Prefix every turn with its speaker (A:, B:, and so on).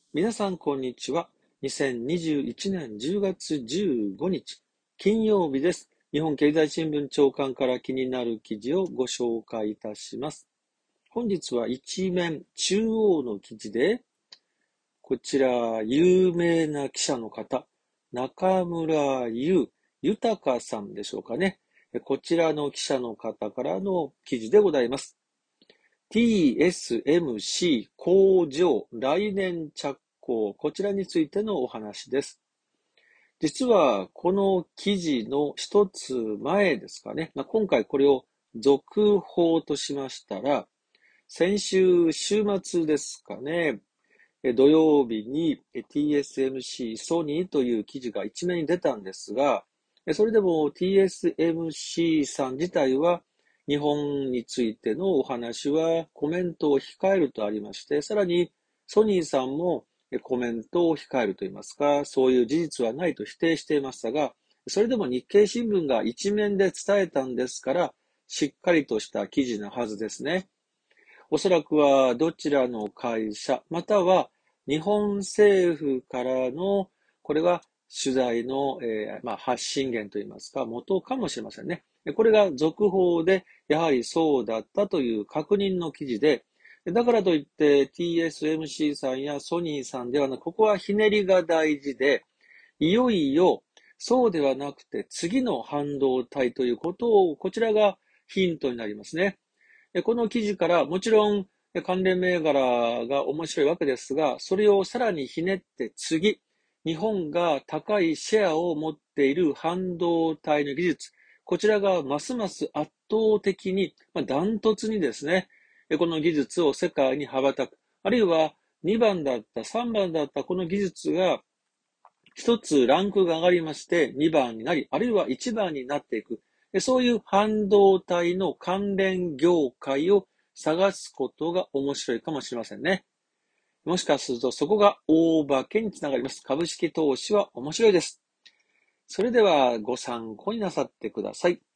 A: 皆さん、こんにちは。2021年10月15日、金曜日です。日本経済新聞長官から気になる記事をご紹介いたします。本日は一面中央の記事で、こちら、有名な記者の方、中村豊さんでしょうかね。こちらの記者の方からの記事でございます。TSMC 工場来年着工、こちらについてのお話です。実はこの記事の一つ前ですかね。今回これを続報としましたら、先週週末ですかね。土曜日に TSMC ソニーという記事が一面に出たんですが、それでも TSMC さん自体は日本についてのお話はコメントを控えるとありまして、さらにソニーさんもコメントを控えるといいますか、そういう事実はないと否定していましたが、それでも日経新聞が一面で伝えたんですから、しっかりとした記事なはずですね。おそらくはどちらの会社、または日本政府からの、これは取材の、発信源といいますか、元かもしれませんね。これが続報で、やはりそうだったという確認の記事で、だからといって TSMC さんやソニーさんではなく、ここはひねりが大事で、いよいよそうではなくて次の半導体ということを、こちらがヒントになりますね。この記事からもちろん関連銘柄が面白いわけですが、それをさらにひねって次、日本が高いシェアを持っている半導体の技術、こちらがますます圧倒的に、ダントツにですね、この技術を世界に羽ばたく、あるいは2番だった、3番だったこの技術が一つランクが上がりまして2番になり、あるいは1番になっていく。そういう半導体の関連業界を探すことが面白いかもしれませんね。もしかするとそこが大化けにつながります。株式投資は面白いです。それではご参考になさってください。